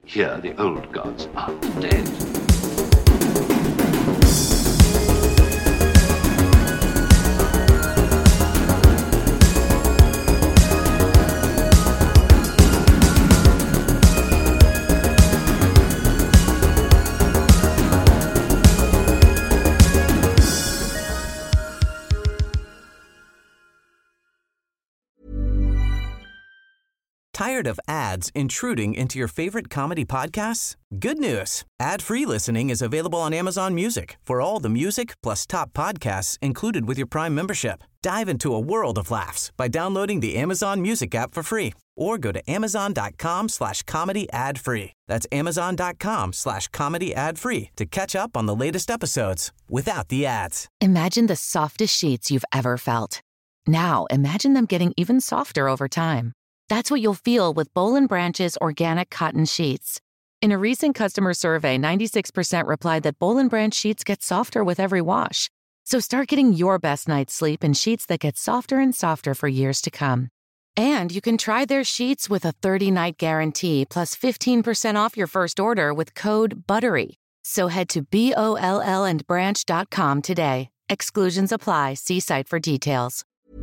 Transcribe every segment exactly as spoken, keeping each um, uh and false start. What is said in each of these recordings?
Here, the old gods are dead. Tired of ads intruding into your favorite comedy podcasts? Good news. Ad-free listening is available on Amazon Music for all the music plus top podcasts included with your Prime membership. Dive into a world of laughs by downloading the Amazon Music app for free or go to amazon.com slash comedy ad free. That's amazon.com slash comedy ad free to catch up on the latest episodes without the ads. Imagine the softest sheets you've ever felt. Now imagine them getting even softer over time. That's what you'll feel with Boll and Branch's organic cotton sheets. In a recent customer survey, ninety-six percent replied that Boll and Branch sheets get softer with every wash. So start getting your best night's sleep in sheets that get softer and softer for years to come. And you can try their sheets with a thirty-night guarantee plus fifteen percent off your first order with code BUTTERY. So head to B O L L and branch dot com today. Exclusions apply. See site for details.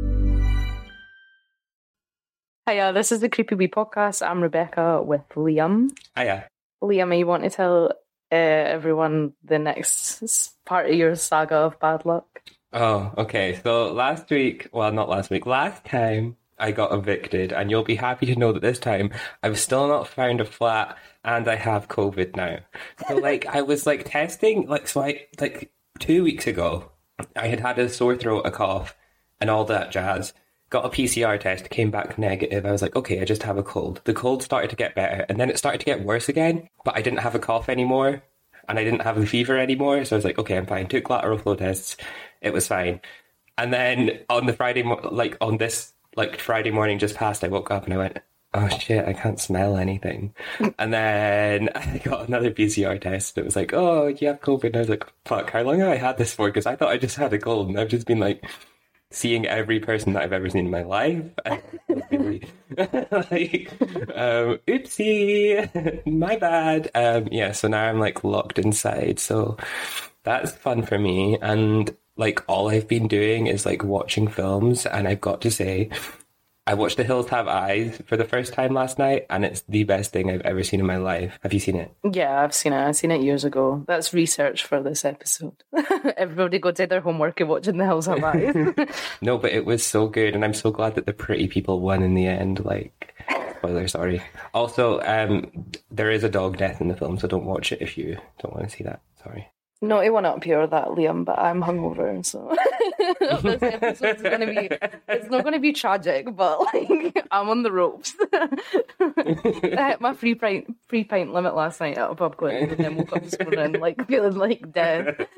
Hiya, this is the Creepy Wee Podcast. I'm Rebecca with Liam. Hiya. Liam, you want to tell uh, everyone the next part of your saga of bad luck? Oh, okay. So last week, well, not last week, last time I got evicted, and you'll be happy to know that this time I've still not found a flat and I have COVID now. So, like, I was, like, testing, like, so I, like, two weeks ago, I had had a sore throat, a cough, and all that jazz. Got a P C R test, came back negative. I was like, okay, I just have a cold. The cold started to get better, and then it started to get worse again, but I didn't have a cough anymore, and I didn't have the fever anymore, so I was like, okay, I'm fine. Took lateral flow tests. It was fine. And then on the Friday, mo- like, on this, like, Friday morning just passed, I woke up and I went, oh shit, I can't smell anything. And then I got another P C R test. It was like, oh, you have COVID. And I was like, fuck, how long have I had this for? Because I thought I just had a cold, and I've just been, like, seeing every person that I've ever seen in my life. And really, like, um, oopsie, my bad. Um, yeah, so now I'm like locked inside. So that's fun for me. And like all I've been doing is like watching films. And I've got to say, I watched The Hills Have Eyes for the first time last night, and it's the best thing I've ever seen in my life. Have you seen it? Yeah, I've seen it. I've seen it years ago. That's research for this episode. Everybody go do their homework and watching The Hills Have Eyes. No, but it was so good, and I'm so glad that the pretty people won in the end. Like, spoiler, sorry. Also, um, there is a dog death in the film, so don't watch it if you don't want to see that. Sorry. Naughty one up here, that Liam, but I'm hungover, so this episode's gonna be, it's not gonna be tragic, but like I'm on the ropes. I hit my free pint free pint limit last night at a pub quiz, and then woke up this morning like feeling like dead.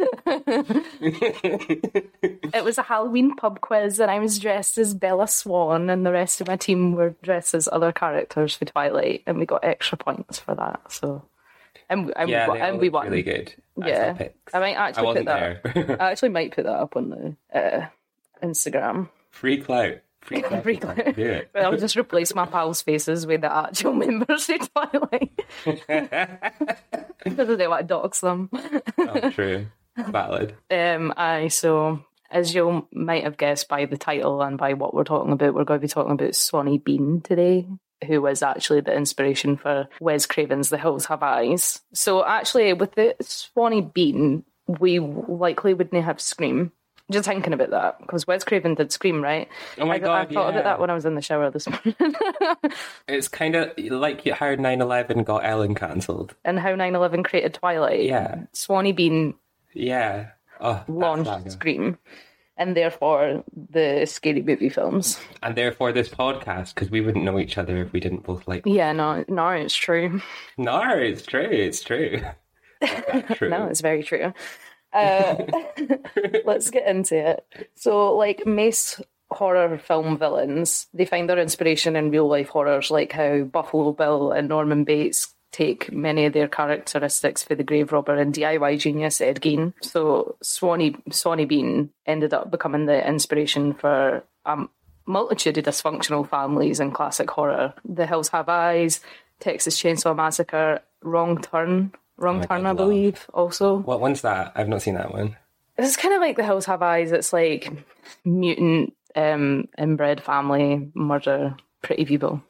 It was a Halloween pub quiz, and I was dressed as Bella Swan, and the rest of my team were dressed as other characters for Twilight, and we got extra points for that. So. And, and, yeah, we, and we won. Really good. Yeah, I might actually I put that. I actually might put that up on the uh, Instagram. Free clout. Free clout. Free clout. Do it. But I'll just replace my pals' faces with the actual members of Twilight. Because they want to dox them. Oh, true. Valid. Um, aye, so as you might have guessed by the title and by what we're talking about, we're going to be talking about Swanee Bean today, who was actually the inspiration for Wes Craven's The Hills Have Eyes. So actually, with the Swanee Bean, we likely wouldn't have Scream. Just thinking about that, because Wes Craven did Scream, right? Oh my I, God, I thought yeah. about that when I was in the shower this morning. It's kind of like how nine eleven got Ellen cancelled. And how nine eleven created Twilight. Yeah. Swanee Bean Yeah. Oh, launched Scream. And therefore, the Scary Movie films. And therefore, this podcast, because we wouldn't know each other if we didn't both like. Yeah, no, no, it's true. No, it's true. It's true. It's true. No, it's very true. Uh, let's get into it. So, like most horror film villains, they find their inspiration in real life horrors, like how Buffalo Bill and Norman Bates take many of their characteristics for the grave robber and D I Y genius Ed Gein. So Swanee Swanee Bean ended up becoming the inspiration for a multitude of dysfunctional families in classic horror. The Hills Have Eyes, Texas Chainsaw Massacre, Wrong Turn, Wrong Oh my Turn, God, I believe, also. What one's that? I've not seen that one. It's kind of like The Hills Have Eyes. It's like mutant, um, inbred family, murder, pretty people.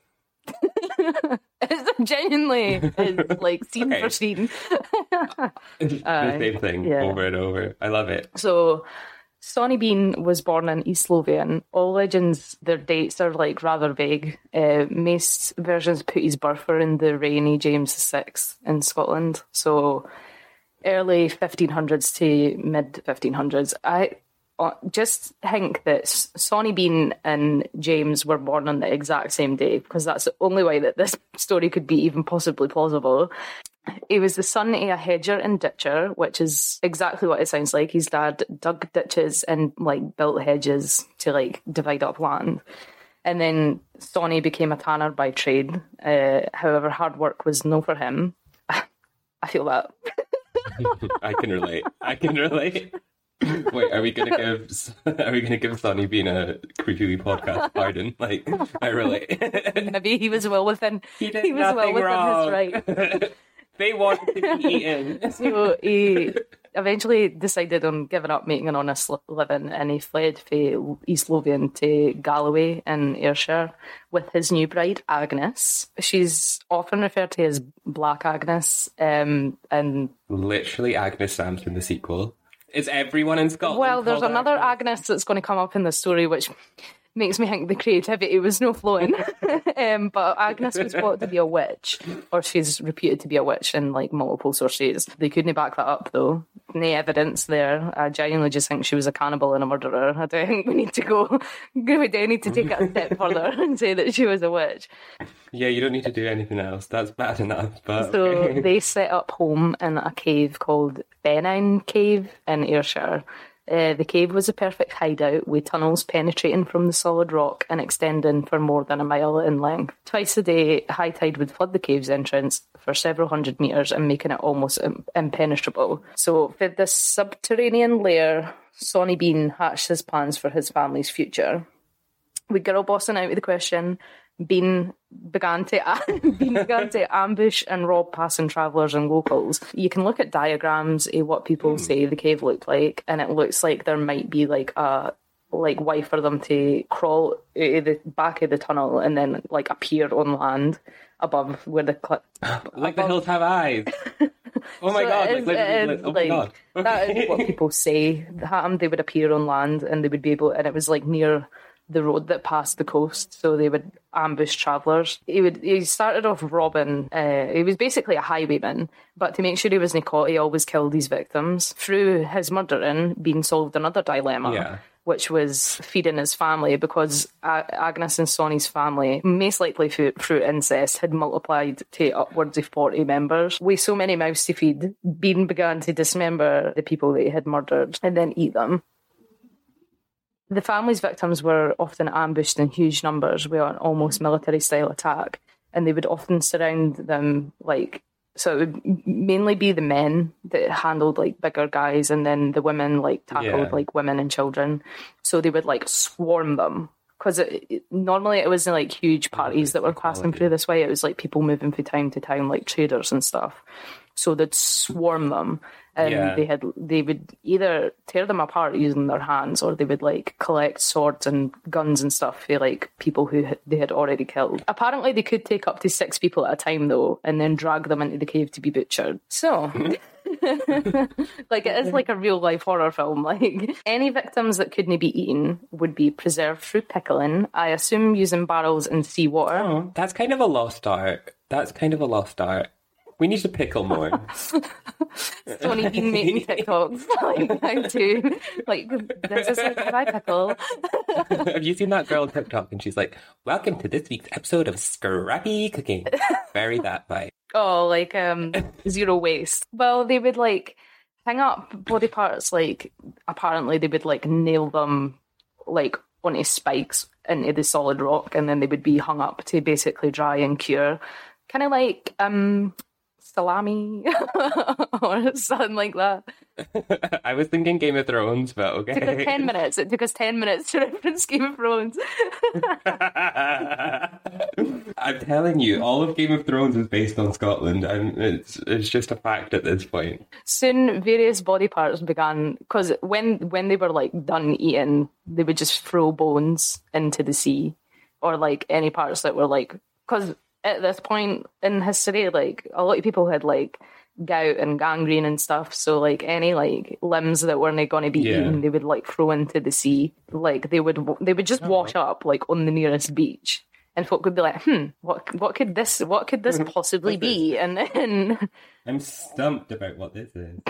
It's genuinely it's like scene Okay. for scene. the Aye, same thing yeah. over and over. I love it. So, Sonny Bean was born in East Lothian. All legends, their dates are like rather vague. Uh, most versions put his birth were in the reigny James the Sixth in Scotland. So, early fifteen hundreds to mid fifteen hundreds. I uh, just think that S- Sonny Bean and James were born on the exact same day, because that's the only way that this story could be even possibly plausible. He was the son of a hedger and ditcher, which is exactly what it sounds like. His dad dug ditches and like built hedges to like divide up land. And then Sonny became a tanner by trade. Uh, however, hard work was no for him. I feel that. I can relate. I can relate. Wait, are we gonna give are we gonna give Sonny Bean a creepy podcast pardon? Like, I relate. Maybe he was well within. He did he was well nothing within wrong. his right. They wanted to be eaten. So he eventually decided on giving up making an honest li- living, and he fled from East Lothian to Galloway in Ayrshire with his new bride Agnes. She's often referred to as Black Agnes, um, and Literally Agnes Sampson, the sequel. Is everyone in Scotland? well, there's called another Agnes? Agnes that's going to come up in the story, which makes me think the creativity was no flowing. um, but Agnes was thought to be a witch, or she's reputed to be a witch in like multiple sources. They couldn't back that up though. No evidence there. I genuinely just think she was a cannibal and a murderer. I don't think we need to go. We do need to take it a step further and say that she was a witch. Yeah, you don't need to do anything else. That's bad enough. But So okay. they set up home in a cave called Benine Cave in Ayrshire. Uh, the cave was a perfect hideout, with tunnels penetrating from the solid rock and extending for more than a mile in length. Twice a day, high tide would flood the cave's entrance for several hundred metres and making it almost im- impenetrable. So for this subterranean lair, Sonny Bean hatched his plans for his family's future. With girl bossing out with the question, Bean began to Bean began to ambush and rob passing travellers and locals. You can look at diagrams of what people Hmm. say the cave looked like, and it looks like there might be like a like way for them to crawl out of the back of the tunnel and then like appear on land above where the cl- Like the hills have eyes. Oh my So god! it Like, is- literally, it like, is, oh my like, god! that is what people say happened. They would appear on land and they would be able, and it was like near the road that passed the coast, so they would ambush travellers. He would he started off robbing. Uh, he was basically a highwayman, but to make sure he wasn't caught, he always killed his victims. Through his murdering, Bean solved another dilemma. Yeah. Which was feeding his family, because A- Agnes and Sonny's family, most likely through, through incest, had multiplied to upwards of forty members. With so many mouths to feed, Bean began to dismember the people that he had murdered and then eat them. The family's victims were often ambushed in huge numbers with an almost military-style attack, and they would often surround them like... So it would mainly be the men that handled like bigger guys, and then the women like tackled Yeah. like women and children. So they would like swarm them, because it, it, normally it wasn't like huge parties that were passing through this way. It was like people moving from town to town, like traders and stuff. So they'd swarm them, and Yeah. they had they would either tear them apart using their hands, or they would like collect swords and guns and stuff for like people who had- they had already killed. Apparently, they could take up to six people at a time though, and then drag them into the cave to be butchered. So. Like, it is like a real life horror film. Like, any victims that couldn't be eaten would be preserved through pickling, I assume using barrels and seawater. Oh, that's kind of a lost art. That's kind of a lost art. We need to pickle more. Sonny Bean making TikToks like how to like this is like how I pickle. Have you seen that girl on TikTok? And she's like, "Welcome to this week's episode of Scrappy Cooking." Bury that bite. Oh, like um zero waste. Well, they would like hang up body parts, like apparently they would like nail them like onto spikes into the solid rock, and then they would be hung up to basically dry and cure. Kind of like um salami or something like that. I was thinking Game of Thrones, but okay. It took us ten minutes. It took us ten minutes to reference Game of Thrones. I'm telling you, all of Game of Thrones is based on Scotland, and it's it's just a fact at this point. Soon, various body parts began, because when when they were like done eating, they would just throw bones into the sea, or like any parts that were like, because at this point in history, like a lot of people had like gout and gangrene and stuff, so like any like limbs that weren't going to be Yeah. eaten, they would like throw into the sea. Like they would they would just wash up like on the nearest beach, and folk would be like, hmm, what what could this what could this possibly be? And then I'm stumped about what this is.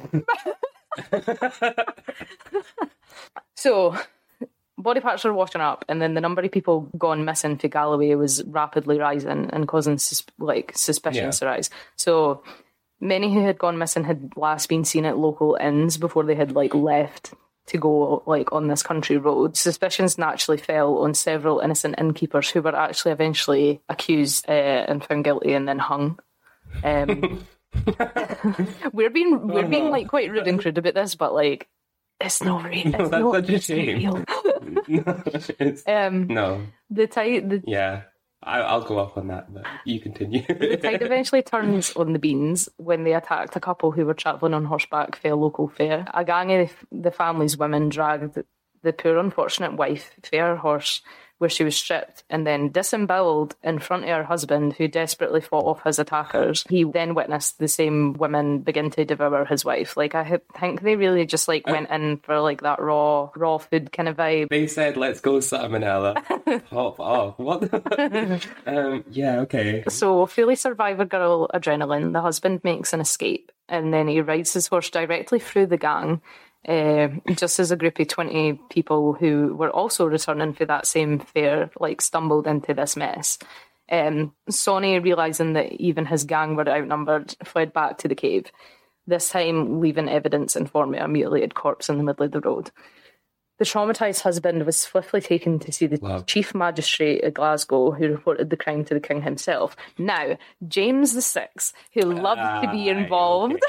so body parts were washing up, and then the number of people gone missing for Galloway was rapidly rising and causing sus- like suspicions Yeah. to rise. So many who had gone missing had last been seen at local inns before they had like left to go like on this country road. Suspicions naturally fell on several innocent innkeepers who were actually eventually accused uh, and found guilty and then hung. Um, we're being we're being like quite rude and crude about this, but like it's not real. It's No, that's not, such a it's not shame. real. no, it's- Um, no, the tide the yeah, I, I'll go off on that, but you continue. The tide eventually turns on the Beans when they attacked a couple who were travelling on horseback for a local fair. A gang of the family's women dragged the poor unfortunate wife for her horse, where she was stripped and then disemboweled in front of her husband, who desperately fought off his attackers. He then witnessed the same women begin to devour his wife. Like, I ha- think they really just like went in for like that raw, raw food kind of vibe. They said, "Let's go, salmonella." Pop off. What? The- um, yeah, okay. So, fully Survivor Girl adrenaline, the husband makes an escape, and then he rides his horse directly through the gang, uh, just as a group of twenty people who were also returning for that same fair, like, stumbled into this mess. Um, Sonny, realising that even his gang were outnumbered, fled back to the cave, this time leaving evidence in form of a mutilated corpse in the middle of the road. The traumatised husband was swiftly taken to see the Love. chief magistrate of Glasgow, who reported the crime to the king himself. Now, James the Sixth, who loved to be Ah, involved,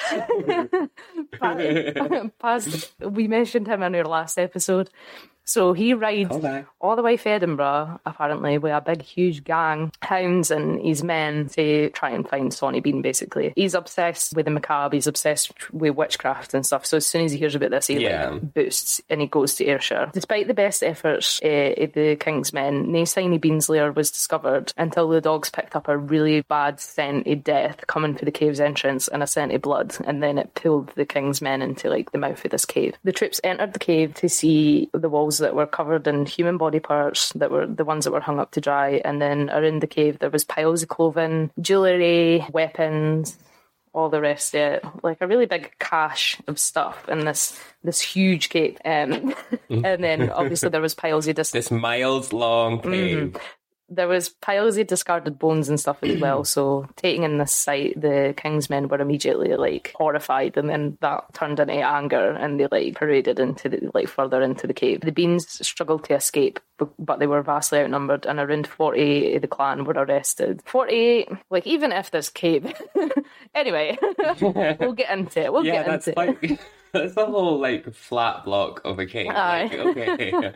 past, past, we mentioned him in our last episode. So he rides Call back. all the way to Edinburgh, apparently, with a big, huge gang, hounds and his men to try and find Sonny Bean, basically. He's obsessed with the macabre, he's obsessed with witchcraft and stuff, so as soon as he hears about this, he Yeah. like, boosts and he goes to Ayrshire. Despite the best efforts uh, of the King's men, no sign of Bean's lair was discovered until the dogs picked up a really bad scent of death coming for the cave's entrance and a scent of blood, and then it pulled the King's men into like the mouth of this cave. The troops entered the cave to see the walls that were covered in human body parts, that were the ones that were hung up to dry, and then around the cave there was piles of clothing, jewellery, weapons, all the rest of it, like a really big cache of stuff in this this huge cave. Um, and then obviously there was piles of dis- This miles long cave. there was piles of discarded bones and stuff as well. So taking in this sight, the King's men were immediately like horrified, and then that turned into anger, and they like paraded into the like further into the cave. The Beans struggled to escape, but they were vastly outnumbered, and around forty of the clan were arrested. forty-eight, like even if this cave. Anyway, we'll get into it. We'll Yeah, get that's into it. like that's a whole like flat block of a cave. Aye. Like, okay.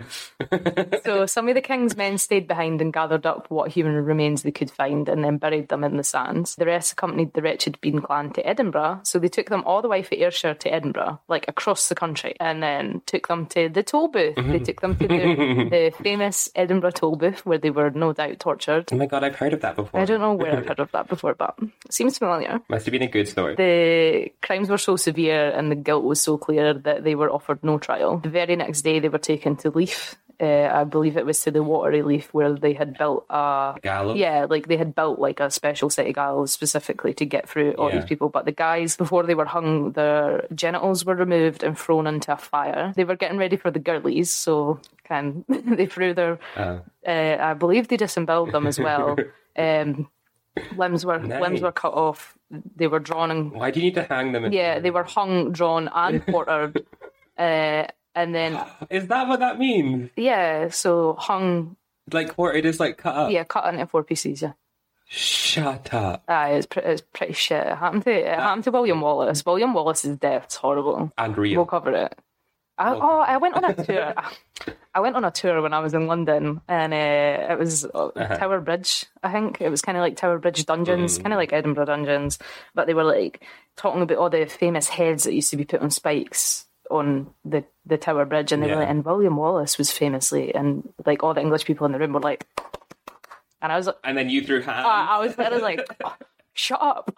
So some of the King's men stayed behind and gathered up what human remains they could find and then buried them in the sands. The rest accompanied the wretched Bean clan to Edinburgh, so they took them all the way from Ayrshire to Edinburgh, like across the country, and then took them to the toll booth. They took them to the, the famous Edinburgh toll booth, where they were no doubt tortured. Oh my god, I've heard of that before. I don't know where I've heard of that before, but it seems familiar. Must have been a good story. The crimes were so severe and the guilt was so clear that they were offered no trial. The very next day they were taken to Leith. Uh, I believe it was to the Watery Leith, where they had built a... Gallows? Yeah, like they had built like a special set of gallows specifically to get through all Yeah. these people. But the guys, before they were hung, their genitals were removed and thrown into a fire. They were getting ready for the girlies, so kind they threw their... Uh, Uh, I believe they disemboweled them as well. Um, limbs were Nice. limbs were cut off. They were drawn and why do you need to hang them? In yeah, they were hung, drawn, and quartered. uh, and then Is that what that means? yeah, so hung, Like quartered is like cut up. yeah, cut into four pieces. Yeah, Shut up. Aye, it's, pre- it's pretty shit. It happened to it happened to William Wallace. William Wallace's death's horrible. And real. We'll cover it. I, We'll oh, I went on a tour. I went on a tour when I was in London, and uh, it was uh, Uh-huh. Tower Bridge, I think. It was kind of like Tower Bridge dungeons, Mm. kind of like Edinburgh dungeons, but they were like talking about all the famous heads that used to be put on spikes on the, the Tower Bridge, and they Yeah. were like, and William Wallace was famously, and like all the English people in the room were like, and I was like, And then you threw hands. I, I was literally like, oh, shut up.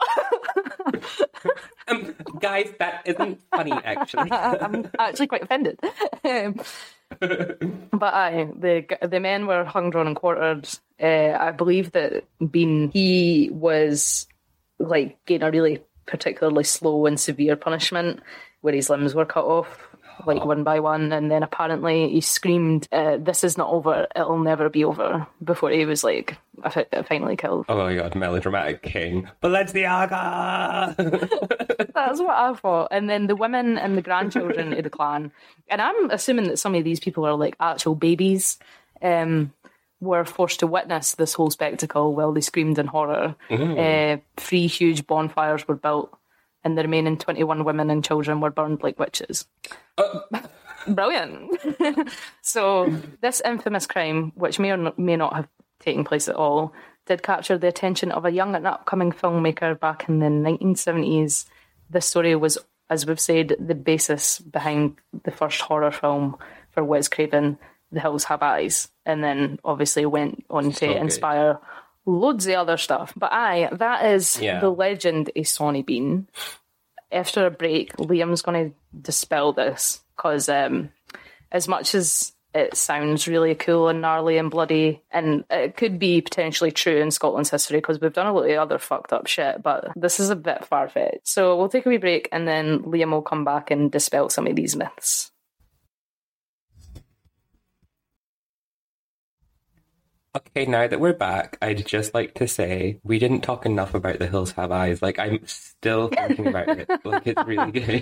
um, guys, that isn't funny, actually. I'm actually quite offended. Um, but aye, the the men were hung, drawn, and quartered. Uh, I believe that Bean, he was like getting a really particularly slow and severe punishment where his limbs were cut off, like one by one, and then apparently he screamed, uh, "This is not over, it'll never be over," before he was like fi- finally killed. Oh my god, melodramatic king. Balenciaga! That's what I thought. And then the women and the grandchildren of the clan, and I'm assuming that some of these people are like actual babies, um, were forced to witness this whole spectacle while they screamed in horror. Uh, three huge bonfires were built, and the remaining twenty-one women and children were burned like witches. Uh, Brilliant. So this infamous crime, which may or no- may not have taken place at all, did capture the attention of a young and upcoming filmmaker back in the nineteen seventies. This story was, as we've said, the basis behind the first horror film for Wes Craven, The Hills Have Eyes, and then obviously went on to So good. inspire loads of other stuff. But aye, that is Yeah. the legend of Sonny Bean. After a break, Liam's going to dispel this, because um, as much as it sounds really cool and gnarly and bloody, and it could be potentially true in Scotland's history, because we've done a lot of other fucked up shit, but this is a bit far-fetched. So we'll take a wee break, and then Liam will come back and dispel some of these myths. Okay, now that we're back, I'd just like to say we didn't talk enough about The Hills Have Eyes. Like, I'm still thinking about it. Like, it's really good.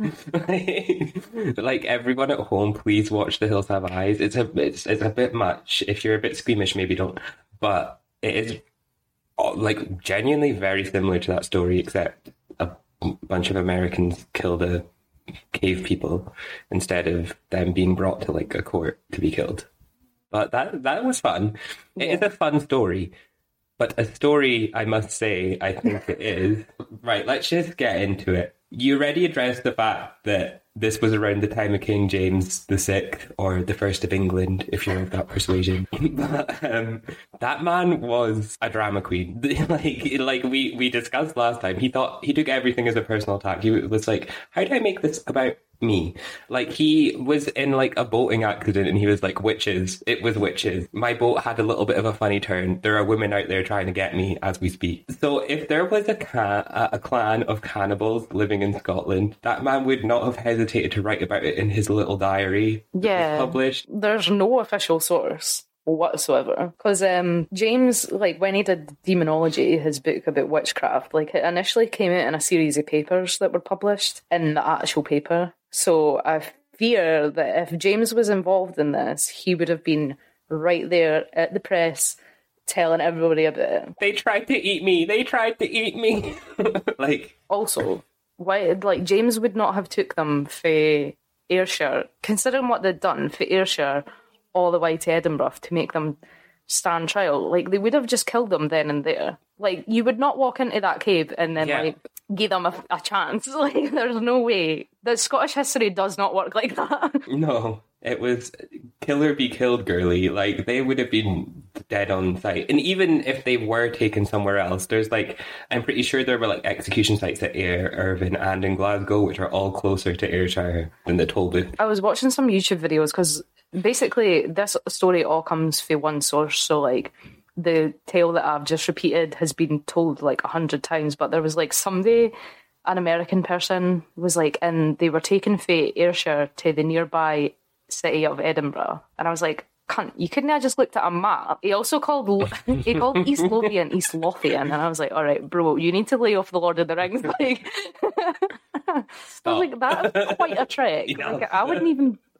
like, like, everyone at home, please watch The Hills Have Eyes. It's a it's, it's a bit much. If you're a bit squeamish, maybe don't. But it is uh, like genuinely very similar to that story, except a bunch of Americans kill the cave people instead of them being brought to like a court to be killed. But that that was fun. It Yeah. is a fun story. But a story, I must say, I think it is. Right, let's just get into it. You already addressed the fact that this was around the time of King James the Sixth, or the First of England, if you're of that persuasion. But um, that man was a drama queen. like like we, we discussed last time, he thought he took everything as a personal attack. He was like, how do I make this about me? Like, he was in like a boating accident and he was like, witches. It was witches. My boat had a little bit of a funny turn. There are women out there trying to get me as we speak. So if there was a, ca- a clan of cannibals living in Scotland, that man would not have hesitated to write about it in his little diary that was Yeah. published. There's no official source whatsoever, because um, James, like when he did Demonology, his book about witchcraft, like it initially came out in a series of papers that were published in the actual paper. So I fear that if James was involved in this, he would have been right there at the press telling everybody about it. They tried to eat me. They tried to eat me. like, Also, why, like James would not have took them for Ayrshire, considering what they'd done for Ayrshire all the way to Edinburgh to make them stand trial. Like, they would have just killed them then and there. Like, you would not walk into that cave and then, Yeah. like, give them a, a chance. Like, there's no way. The Scottish history does not work like that. no, it was kill or be killed, girly. Like, they would have been dead on sight. And even if they were taken somewhere else, there's like, I'm pretty sure there were like execution sites at Ayr, Irvine, and in Glasgow, which are all closer to Ayrshire than the Tolbooth. I was watching some YouTube videos because basically this story all comes from one source. So, like, the tale that I've just repeated has been told like a hundred times, but there was like somebody, an American person, was like, and they were taken from Ayrshire to the nearby city of Edinburgh, and I was like, cunt, you couldn't have just looked at a map. He also called he called East Lothian East Lothian, and I was like, all right, bro, you need to lay off the Lord of the Rings. Like, I was like, that's quite a trick. Yeah. Like, I wouldn't even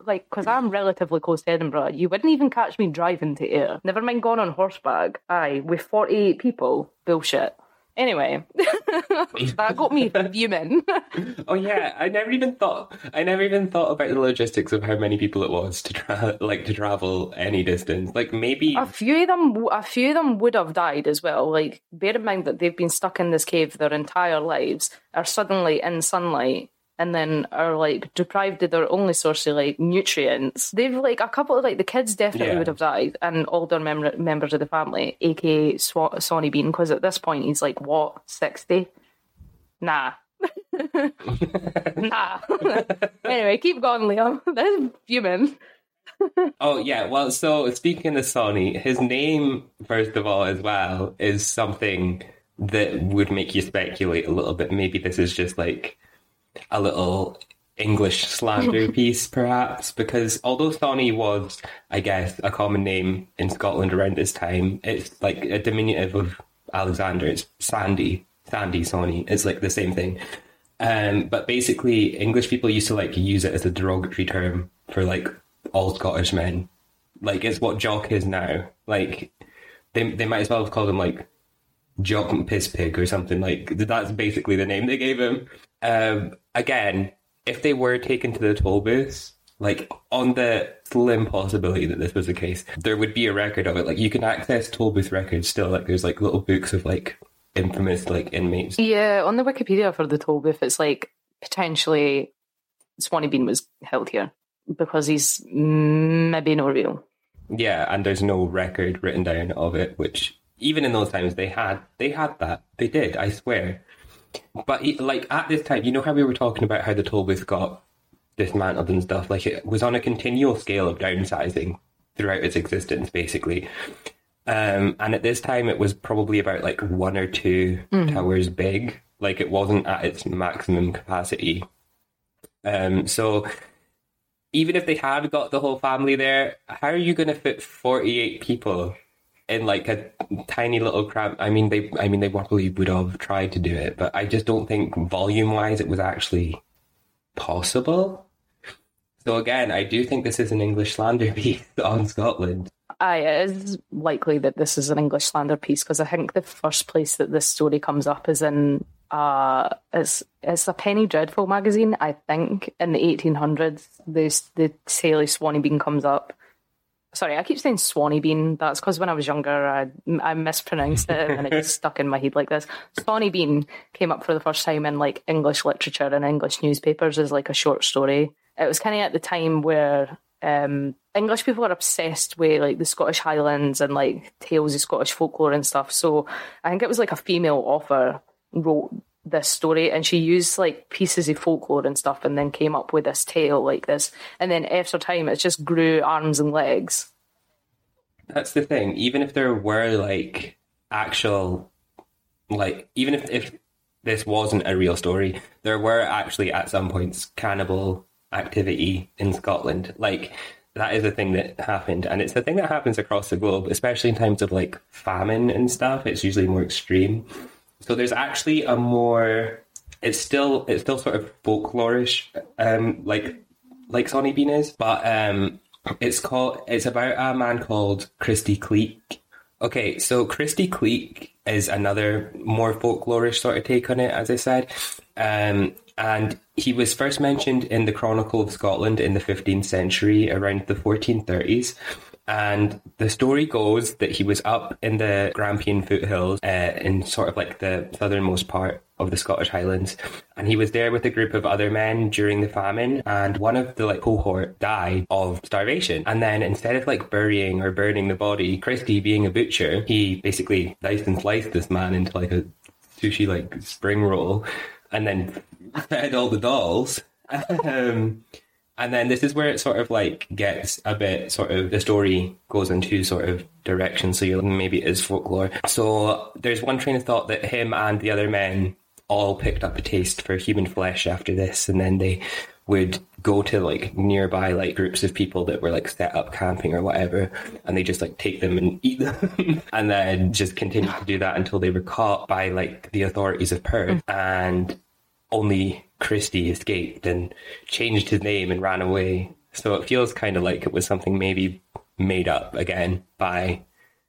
like, because I'm relatively close to Edinburgh, you wouldn't even catch me driving to Ayr. Never mind going on horseback. Aye, with forty-eight people. Bullshit. Anyway, that got me fuming. Oh yeah, I never even thought. I never even thought about the logistics of how many people it was to tra- like to travel any distance. Like maybe a few of them, a few of them would have died as well. Like, bear in mind that they've been stuck in this cave their entire lives, are suddenly in sunlight, and then are like deprived of their only source of like nutrients. They've like a couple of like the kids definitely Yeah. would have died, and older mem- members of the family, aka Sw- Sonny Bean, because at this point he's like what sixty? Nah, nah. Anyway, keep going, Liam. This is fuming. Oh, yeah. Well, so speaking of Sonny, his name, first of all, as well, is something that would make you speculate a little bit. Maybe this is just like a little English slander piece, perhaps, because although Sonny was, I guess, a common name in Scotland around this time, it's like a diminutive of Alexander. It's Sandy. Sandy, Sonny. It's like the same thing. Um, but basically, English people used to like use it as a derogatory term for like all Scottish men. Like, it's what Jock is now. Like, they they might as well have called him like Jock and Piss Pig or something. Like, that's basically the name they gave him. Um, again, if they were taken to the toll booths, like on the slim possibility that this was the case, there would be a record of it. Like, you can access toll booth records still. Like, there's like little books of like infamous like inmates. Yeah, on the Wikipedia for the toll booth, it's like potentially Swanee Bean was held here because he's maybe not real. Yeah, and there's no record written down of it, which even in those times they had they had that. They did, I swear. But like at this time, you know how we were talking about how the toll booth got dismantled and stuff? Like, it was on a continual scale of downsizing throughout its existence, basically. Um, and at this time, it was probably about like one or two mm. towers big. Like, it wasn't at its maximum capacity. Um, so even if they had got the whole family there, how are you going to fit forty-eight people in like a tiny little cramp? I mean, they, I mean, they probably would have tried to do it, but I just don't think volume-wise it was actually possible. So again, I do think this is an English slander piece on Scotland. Aye, it is likely that this is an English slander piece because I think the first place that this story comes up is in uh, it's it's a Penny Dreadful magazine. I think in the eighteen hundreds, the the Sally Swanee Bean comes up. Sorry, I keep saying Swanee Bean. That's because when I was younger, I I mispronounced it and it just stuck in my head like this. Swanee Bean came up for the first time in like English literature and English newspapers as like a short story. It was kind of at the time where um, English people are obsessed with like the Scottish Highlands and like tales of Scottish folklore and stuff. So I think it was like a female author wrote this story and she used like pieces of folklore and stuff and then came up with this tale like this. And then after time, it just grew arms and legs. That's the thing. Even if there were like actual, like, even if, if this wasn't a real story, there were actually at some points cannibal activity in Scotland. Like, that is a thing that happened, and it's a thing that happens across the globe, especially in times of like famine and stuff. It's usually more extreme. So there's actually a more, it's still it's still sort of folklorish, um, like like Sonny Bean is, but um, it's called it's about a man called Christy Cleek. Okay, so Christy Cleek is another more folklorish sort of take on it, as I said. Um, and he was first mentioned in the Chronicle of Scotland in the fifteenth century, around the fourteen thirties. And the story goes that he was up in the Grampian foothills, uh, in sort of like the southernmost part of the Scottish Highlands. And he was there with a group of other men during the famine. And one of the like cohort died of starvation. And then instead of like burying or burning the body, Christy, being a butcher, he basically diced and sliced this man into like a sushi like spring roll and then fed all the dolls. um, And then this is where it sort of like gets a bit sort of, the story goes in two sort of directions. So you're, maybe it is folklore. So there's one train of thought that him and the other men all picked up a taste for human flesh after this. And then they would go to like nearby like groups of people that were like set up camping or whatever. And they just like take them and eat them. And then just continue to do that until they were caught by like the authorities of Perth. And only Christy escaped and changed his name and ran away. So it feels kind of like it was something maybe made up again by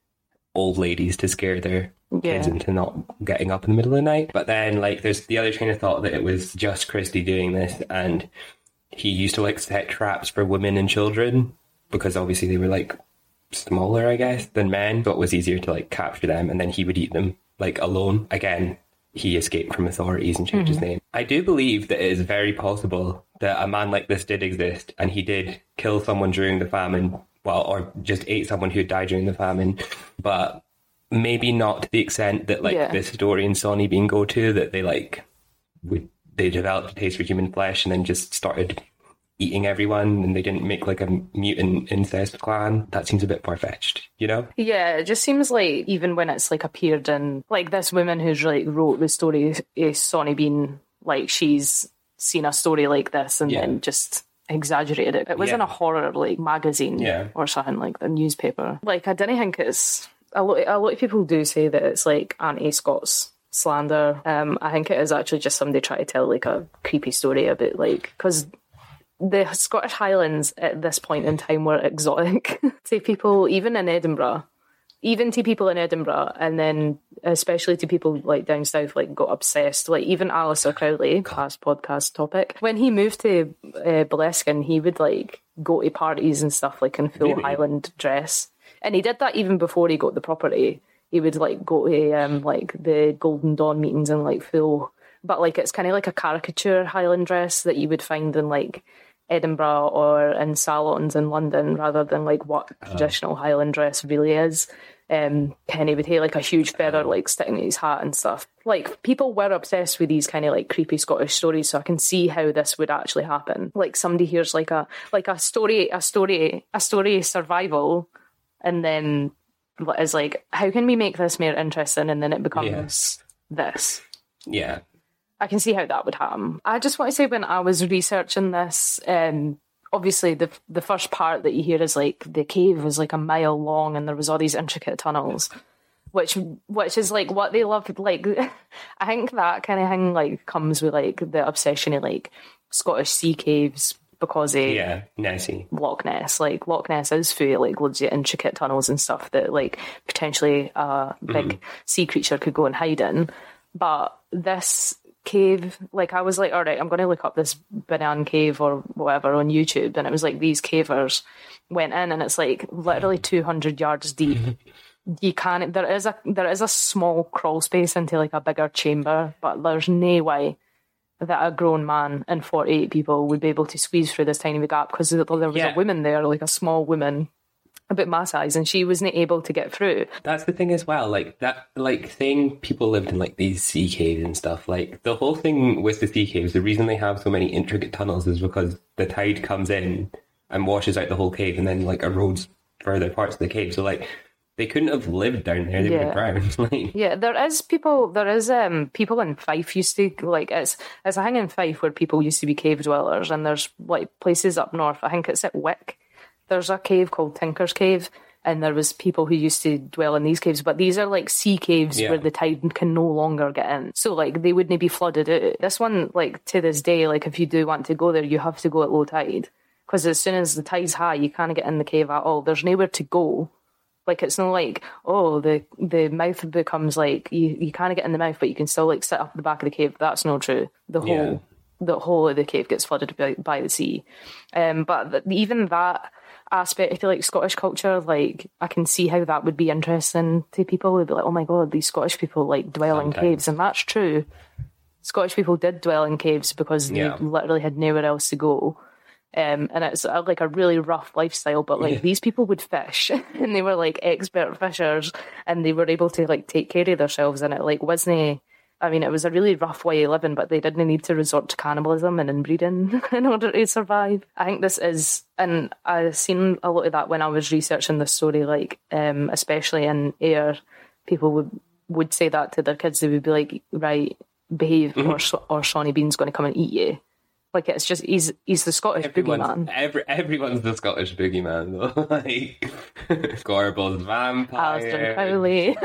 old ladies to scare their kids Yeah. into not getting up in the middle of the night. But then, like, there's the other train of thought that it was just Christie doing this, and he used to, like, set traps for women and children because obviously they were, like, smaller, I guess, than men, so it was easier to, like, capture them, and then he would eat them, like, alone. Again, he escaped from authorities and changed his name. I do believe that it is very possible that a man like this did exist, and he did kill someone during the famine, well, or just ate someone who died during the famine, but maybe not to the extent that, like, Yeah. this historian Sonny Bean go to, that they, like, would they developed a taste for human flesh and then just started eating everyone, and they didn't make, like, a mutant incest clan. That seems a bit far-fetched, you know? Yeah, it just seems like even when it's like appeared in like this woman who's like wrote the story is Sonny Bean, like she's seen a story like this and Yeah. then just exaggerated it. It was in Yeah. a horror like magazine Yeah. or something, like the newspaper. Like I didn't think it's a lot. A lot of people do say that it's like anti-Scots slander. Um, I think it is actually just somebody trying to tell like a creepy story about like because. The Scottish Highlands at this point in time were exotic to people, even in Edinburgh, even to people in Edinburgh, and then especially to people like down south, like got obsessed. Like even Alistair Crowley, past podcast topic, when he moved to uh, Boleskine, he would like go to parties and stuff like in full Really? Highland dress, and he did that even before he got the property. He would like go to um, like the Golden Dawn meetings and like full, but like it's kind of like a caricature Highland dress that you would find in like Edinburgh or in salons in London, rather than like what traditional Highland dress really is. Um, and he would have like a huge feather like sticking in his hat and stuff. Like people were obsessed with these kind of like creepy Scottish stories, so I can see how this would actually happen. Like somebody hears like a like a story, a story, a story of survival, and then is like, how can we make this more interesting? And then it becomes this. Yeah. I can see how that would happen. I just want to say, when I was researching this, um, obviously the the first part that you hear is like the cave was like a mile long and there was all these intricate tunnels, which which is like what they love. Like I think that kind of thing like comes with like the obsession of like Scottish sea caves because of Yeah, Nessie. Loch Ness. Like Loch Ness is full of like legit intricate tunnels and stuff that like potentially a big sea creature could go and hide in. But this cave, like I was like, all right, I'm going to look up this Banana Cave or whatever on YouTube, and it was like these cavers went in, and it's like literally two hundred yards deep. You can't. There is a there is a small crawl space into like a bigger chamber, but there's no way that a grown man and forty-eight people would be able to squeeze through this tiny gap, because there was Yeah. a woman there, like a small woman, about my size, and she wasn't able to get through. That's the thing as well, like that, like saying people lived in like these sea caves and stuff. Like the whole thing with the sea caves, the reason they have so many intricate tunnels is because the tide comes in and washes out the whole cave, and then like erodes further parts of the cave. So like they couldn't have lived down there; they would have Yeah. drowned. Like, Yeah, there is people. There is um people in Fife used to like it's it's a thing in Fife where people used to be cave dwellers, and there's like places up north. I think it's at Wick. There's a cave called Tinker's Cave, and there was people who used to dwell in these caves, but these are like sea caves Yeah. where the tide can no longer get in. So like they wouldn't be flooded out. This one, like to this day, like if you do want to go there, you have to go at low tide, because as soon as the tide's high, you can't get in the cave at all. There's nowhere to go. Like it's not like, oh, the the mouth becomes like you, you can't get in the mouth, but you can still like sit up the back of the cave. That's not true. The Yeah. whole the whole of the cave gets flooded by, by the sea. Um, but th- even that aspect, I feel like Scottish culture, like I can see how that would be interesting to people. They'd be like, oh my god, these Scottish people like dwell in Sometimes. caves, and that's true. Scottish people did dwell in caves because they Yeah. literally had nowhere else to go. Um, and it's uh, like a really rough lifestyle, but like Yeah. these people would fish and they were like expert fishers, and they were able to like take care of themselves in it. Like wasn't, I mean, it was a really rough way of living, but they didn't need to resort to cannibalism and inbreeding in order to survive. I think this is, and I've seen a lot of that when I was researching this story, like um, especially in Ayr, people would would say that to their kids. They would be like, right, behave, or or Sonny Bean's going to come and eat you. Like it's just he's he's the Scottish everyone's, boogeyman. every, everyone's the Scottish boogeyman, though. Like Scorble's vampire. Alistair Crowley,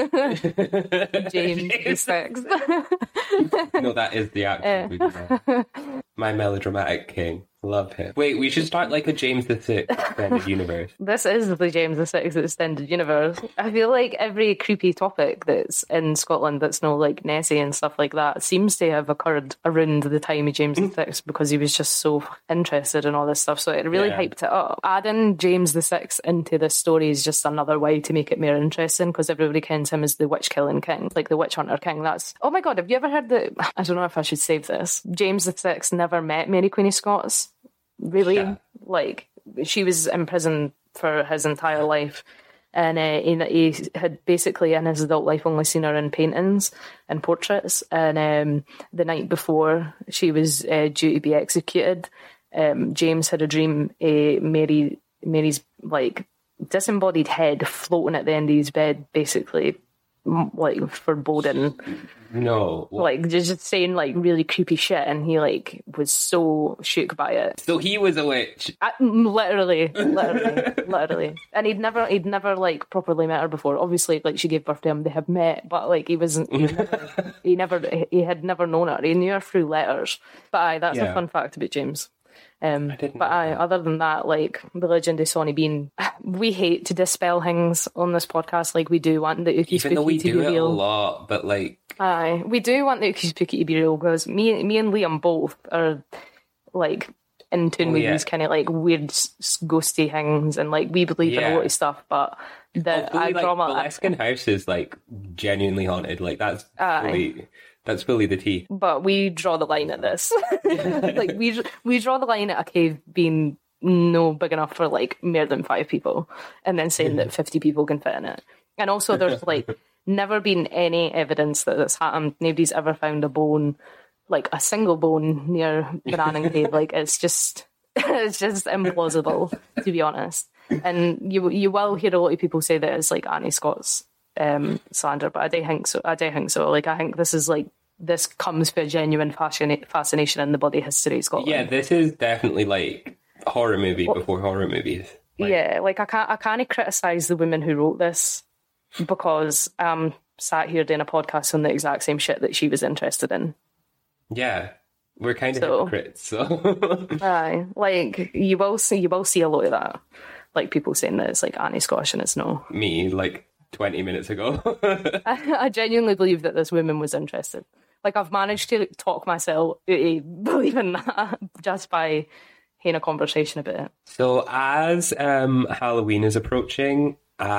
James the Sixth. No, that is the actual boogeyman. My melodramatic king. Love him. Wait, we should start like a James the Sixth extended universe. This is the James the Sixth extended universe. I feel like every creepy topic that's in Scotland that's no like Nessie and stuff like that seems to have occurred around the time of James the Sixth because he was just so interested in all this stuff. So it really Yeah. hyped it up. Adding James the Sixth into this story is just another way to make it more interesting because everybody kens him as the witch killing king, like the witch hunter king. That's oh my god, have you ever heard that? I don't know if I should save this. James the Sixth never met Mary Queen of Scots. Really, Yeah. like she was in prison for his entire life, and uh, he, he had basically in his adult life only seen her in paintings and portraits. And um, the night before she was uh, due to be executed, um, James had a dream. Uh, Mary, Mary's like disembodied head floating at the end of his bed, basically, m- like foreboding. No. Like just saying like really creepy shit, and he like was so shook by it. So he was a witch. I, literally, literally, literally, and he'd never, he'd never like properly met her before. Obviously, like she gave birth to him, they had met, but like he wasn't, he never, he never, he had never known her. He knew her through letters. But aye, that's Yeah. a fun fact about James. Um, I didn't but know aye, that. other than that, like the legend of Sonny Bean, we hate to dispel things on this podcast. Like we do want the Ookie Even though Spooky we to do be it a real. lot, but like, Aye, we do want the Ookie Spooky to be real because me, me and Liam both are like in tune Oh, with yeah. these kind of like weird s- s- ghosty things, and like we believe in Yeah. a lot of stuff. But the hopefully, I like, drama, Boleskine House is like genuinely haunted. Like that's Aye. fully, that's fully the tea. but we draw the line at this. Like we we draw the line at a cave being no big enough for like more than five people, and then saying that fifty people can fit in it. And also, there's like never been any evidence that this happened. Nobody's ever found a bone, like a single bone near Banana Cave. Like it's just, it's just implausible, to be honest. And you you will hear a lot of people say that it's like Annie Scott's um, slander, but I don't think so. I don't think so. Like I think this is like this comes from a genuine fascina- fascination in the body history of Scotland. Yeah, this is definitely like horror movie before horror movies. Like, yeah, like I can't I can't criticize the woman who wrote this because I'm sat here doing a podcast on the exact same shit that she was interested in. yeah, we're kind of So- hypocrites. So Aye, like you will see you will see a lot of that, like people saying that it's like anti-Scottish and it's no. me, like twenty minutes ago. I, I genuinely believe that this woman was interested. Like I've managed to talk myself out of believing that just by having a conversation about it. So as um, Halloween is approaching,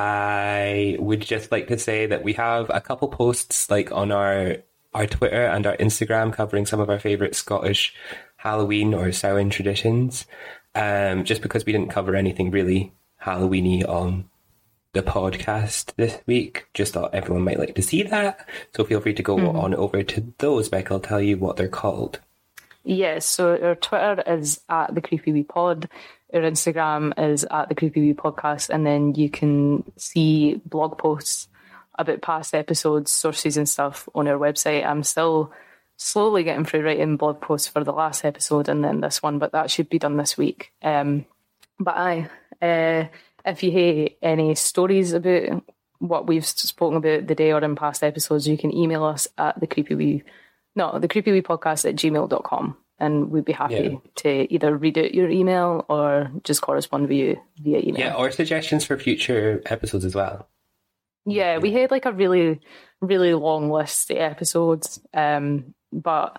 I would just like to say that we have a couple posts like on our our Twitter and our Instagram covering some of our favourite Scottish Halloween or Samhain traditions. Um, just because we didn't cover anything really Halloweeny on the podcast this week, just thought everyone might like to see that. So feel free to go Mm-hmm. on over to those. Beck, I'll tell you what they're called. Yes, so our Twitter is at the Creepy Wee Pod. Our Instagram is at the Creepy Wee Podcast, and then you can see blog posts about past episodes, sources and stuff on our website. I'm still slowly getting through writing blog posts for the last episode and then this one, but that should be done this week. Um, but aye, uh, if you have any stories about what we've spoken about the day or in past episodes, you can email us at the Creepy Wee No, the creepy wee podcast at gmail dot com, and we'd be happy Yeah. to either read out your email or just correspond with you via email. Yeah, or suggestions for future episodes as well. Yeah, we had like a really, really long list of episodes, um, but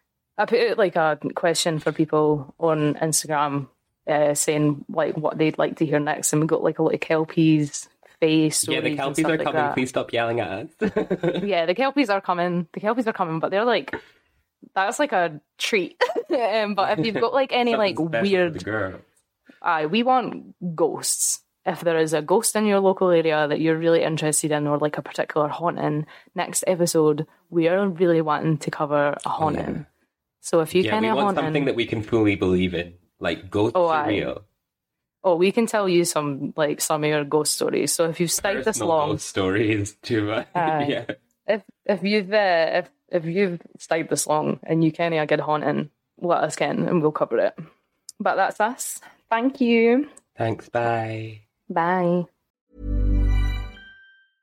I put out like a question for people on Instagram uh, saying like what they'd like to hear next, and we got like a lot of Kelpies, face Yeah, the stories and Kelpies stuff are like coming. that. Please stop yelling at us. Yeah, the Kelpies are coming. The Kelpies are coming, but they're like, that's like a treat. um, but if you've got like any like Something special for weird, the girl. aye, we want ghosts. If there is a ghost in your local area that you're really interested in, or like a particular haunting, next episode we are really wanting to cover a haunting. So if you Yeah, kind we of want haunting, something that we can fully believe in. Like ghosts Oh, are aye. real. oh, we can tell you some like some of your ghost stories. So if you've stayed this Personal long, ghost stories too. Uh, Aye. yeah. if if you've uh, if if you've stayed this long and you kind of get haunting, let us in and we'll cover it. But that's us. Thank you. Thanks. Bye. Bye.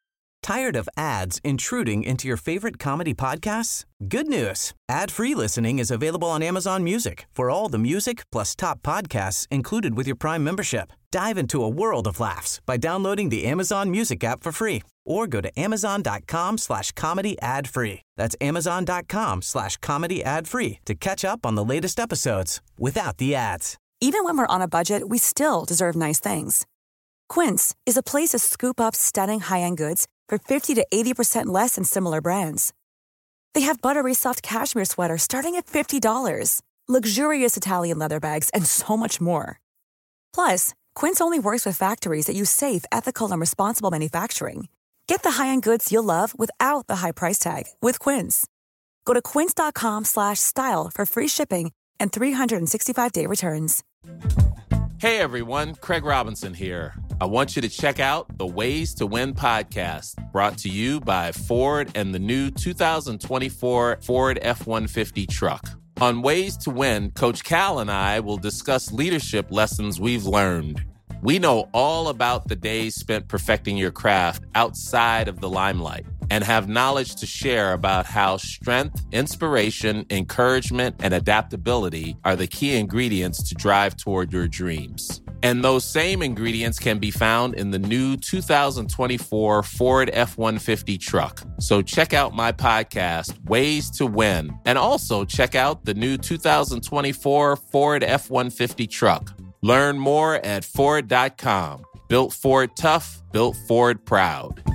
Tired of ads intruding into your favorite comedy podcasts? Good news. Ad-free listening is available on Amazon Music for all the music plus top podcasts included with your Prime membership. Dive into a world of laughs by downloading the Amazon Music app for free or go to amazon.com slash comedy ad free. That's amazon.com slash comedy ad free to catch up on the latest episodes without the ads. Even when we're on a budget, we still deserve nice things. Quince is a place to scoop up stunning high-end goods for fifty to eighty percent less than similar brands. They have buttery soft cashmere sweaters starting at fifty dollars, luxurious Italian leather bags, and so much more. Plus, Quince only works with factories that use safe, ethical, and responsible manufacturing. Get the high-end goods you'll love without the high price tag with Quince. Go to quince.com slash style for free shipping and three sixty-five day returns. Hey everyone, Craig Robinson here. I want you to check out the Ways to Win podcast, brought to you by Ford and the new two thousand twenty-four Ford F one fifty truck. On Ways to Win, Coach Cal and I will discuss leadership lessons we've learned. We know all about the days spent perfecting your craft outside of the limelight and have knowledge to share about how strength, inspiration, encouragement, and adaptability are the key ingredients to drive toward your dreams. And those same ingredients can be found in the new two thousand twenty-four Ford F one fifty truck. So check out my podcast, Ways to Win, and also check out the new two thousand twenty-four Ford F one fifty truck. Learn more at Ford dot com. Built Ford tough, built Ford proud.